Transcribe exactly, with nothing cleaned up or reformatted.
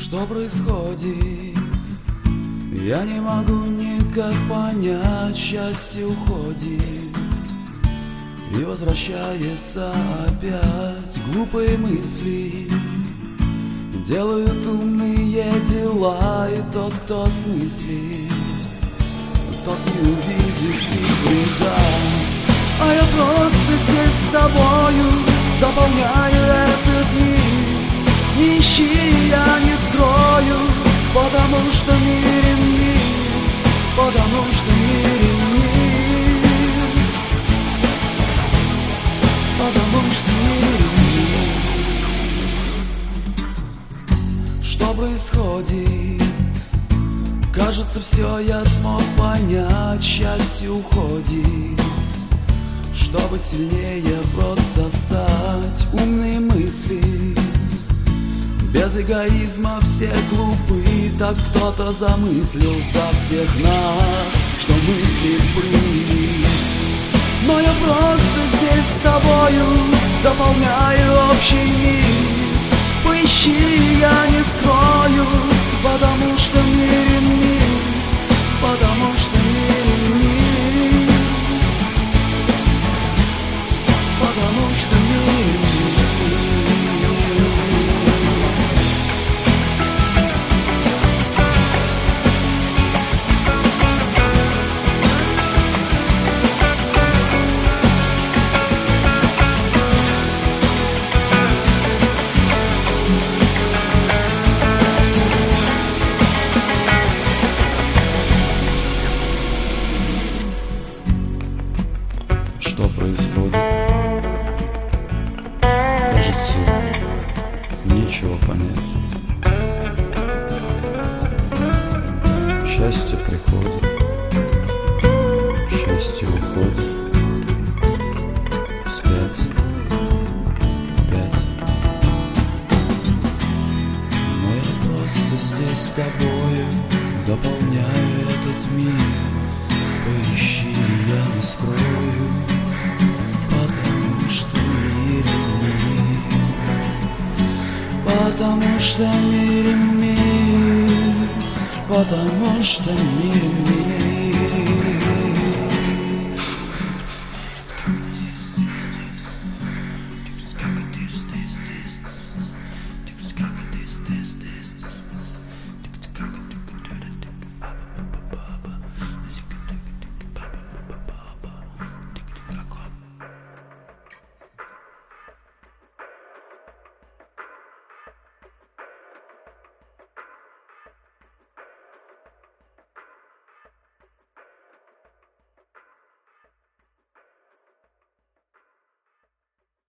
Что происходит? Я не могу никак понять. Счастье уходит и возвращается опять. Глупые мысли делают умные дела, и тот, кто осмыслит, тот не увидит их вреда. А я просто здесь с тобою заполняю этот мир. Не ищи, я не скрою, потому что мирен мир, потому что мирен мир, потому что мирен мир. Что происходит? Кажется, все я смог понять. Счастье уходит, чтобы сильнее просто стать. Умные мысли без эгоизма все глупы. Так кто-то замыслил за всех нас, что мысли были. Но я просто здесь с тобою заполняю общий мир. Поищи, я не скрою, потому что мирен мир, потому что мирен мир, потому что мирен мир. Что происходит? Кажется, нечего понять. Счастье приходит, счастье уходит вспять, опять. Но я просто здесь с тобою дополняю этот мир. Поищи, я не скрою, потому что мирен мир, потому что мирен мир, потому что мирен мир.